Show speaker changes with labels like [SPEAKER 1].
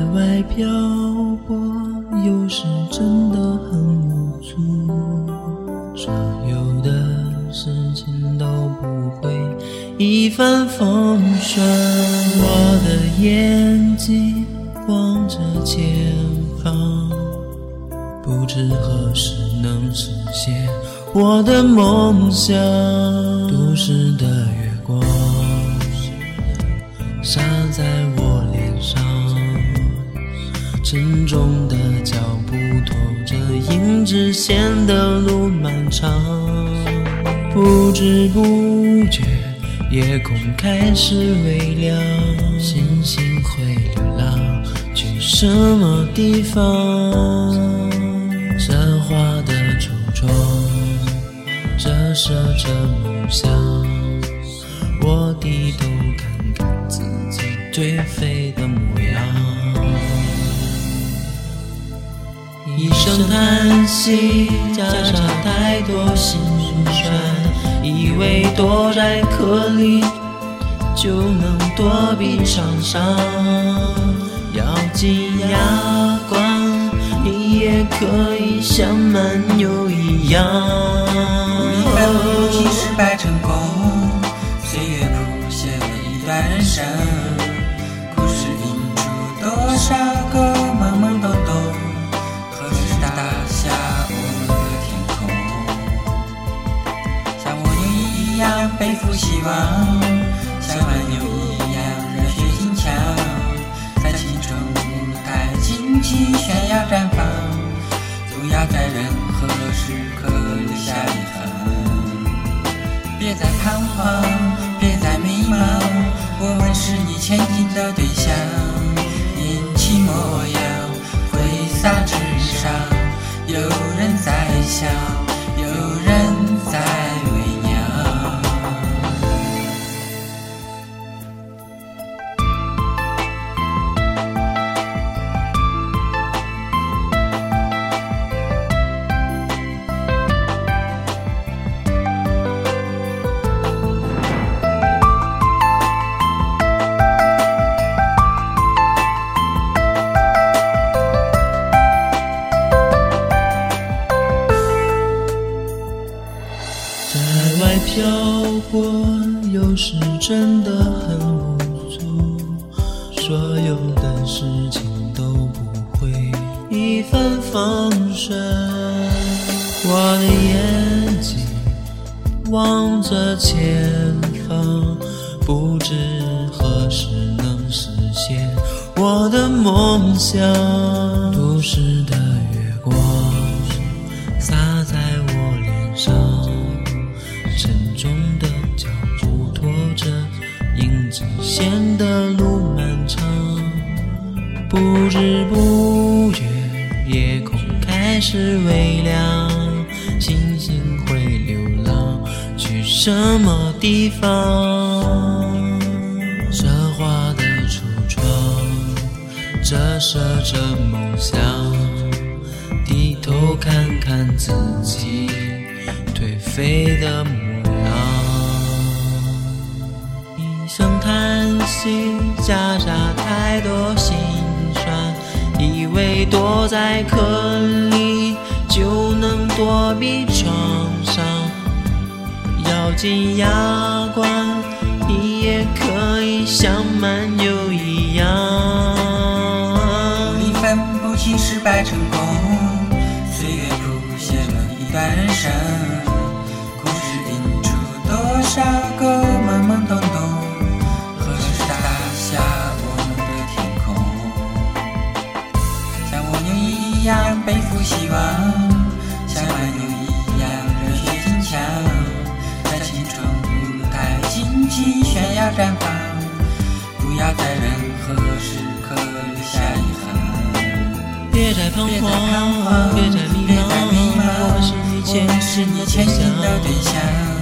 [SPEAKER 1] 外漂泊，有时真的很无助，所有的事情都不会一帆风顺。我的眼睛望着前方，不知何时能实现我的梦想。都市的月光洒在我脸上，沉重的脚步拖着影子，显得路漫长。不知不觉夜空开始微亮，星星会流浪去什么地方？奢华的橱窗折射着梦想，我低头看看自己颓废的模样。一声叹息夹杂太多心酸，以为躲在壳里就能躲避创伤，咬紧牙关你也可以像漫游一样。
[SPEAKER 2] 努力奋不及失败成功，岁月谱写了一段人生，故事映出多少个懵懵懂懂，何时打下我们的天空？像蜗牛一样背负希望，像蛮牛一样热血坚强，在青春舞台尽情炫耀绽放，总要在任何时刻留下遗憾。别再彷徨，别再迷茫，我们是你前进的对象。年轻模样，挥洒纸上，有人在笑，有人在喂鸟。
[SPEAKER 1] 在外漂泊，有时真的很无助，所有的事情都不会一帆风顺。我的眼睛望着前方，不知何时能实现我的梦想。都市的月光洒在我脸上，沉重的脚步拖着影子，显得路漫长。不知不觉夜空开始微亮，星星会流浪去什么地方？奢华的橱窗折射着梦想，低头看看自己颓废的模样。一声叹息夹杂太多心酸，以为躲在壳里就能躲避创伤，咬紧牙关你也可以像漫游一样。
[SPEAKER 2] 努力奋不及失败成功，岁月谱写了一段人生，故事映出多少个懵懵懂懂，何时打下我们的天空？像蜗牛一样背负希望，像蛮牛一样热血坚强，在青春舞台尽情炫耀绽放，不要在任何时刻留下遗憾。
[SPEAKER 1] 别再彷徨，别再迷茫，我们是你前进的对象。